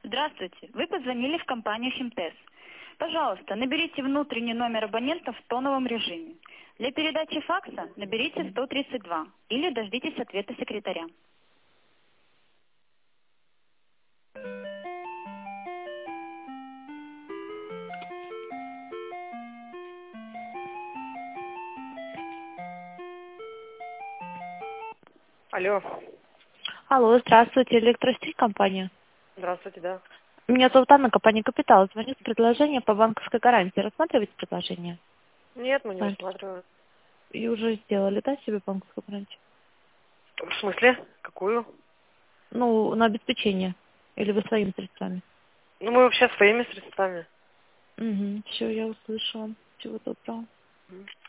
Здравствуйте. Вы позвонили в компанию Химтес. Пожалуйста, наберите внутренний номер абонента в тоновом режиме. Для передачи факса наберите 132 или дождитесь ответа секретаря. Алло. Алло, здравствуйте, электростиль компания. Здравствуйте, да. Меня зовут Анна, компания Капитал. Звоню с предложением по банковской гарантии. Рассматриваете предложение? Нет, мы не Раньше. рассматриваем. И уже сделали, да, себе банковскую гарантию? В смысле? Какую? Ну, на обеспечение. Или вы своими средствами? Ну, мы вообще своими средствами. Угу, все, я услышала. Всего доброго.